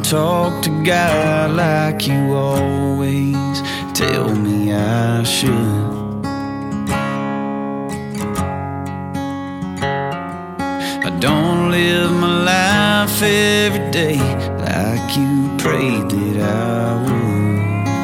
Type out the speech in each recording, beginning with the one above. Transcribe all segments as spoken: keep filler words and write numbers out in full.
talk to God like you always tell me I should. I don't live my life every day like you prayed that I would.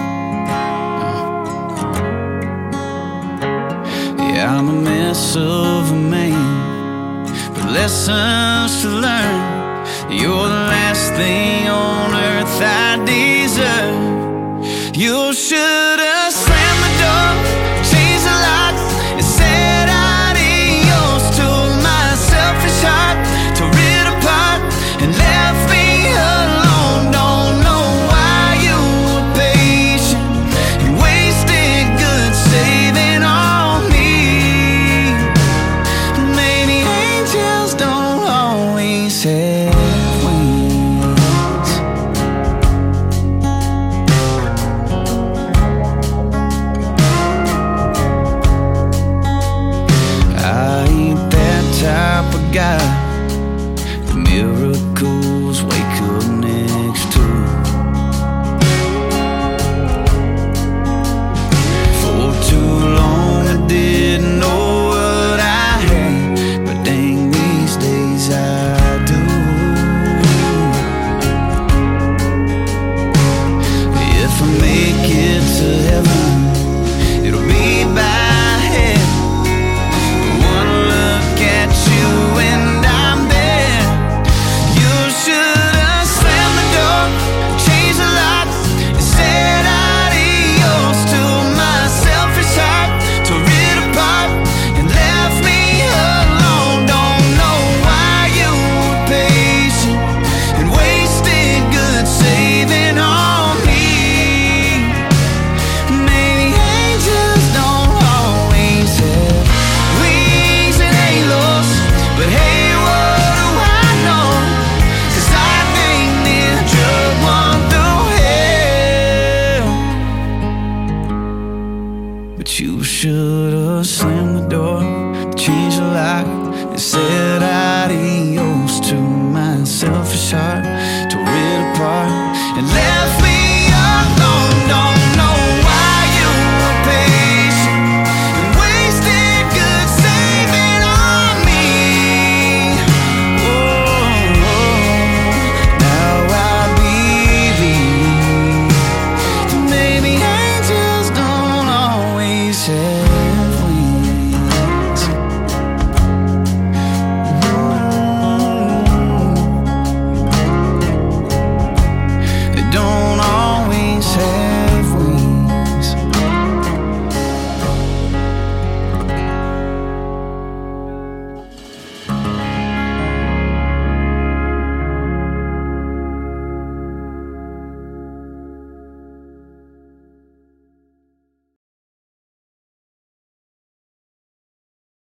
Yeah, I'm a mess of a man, but lessons to learn. You're the last thing on earth I deserve. You should have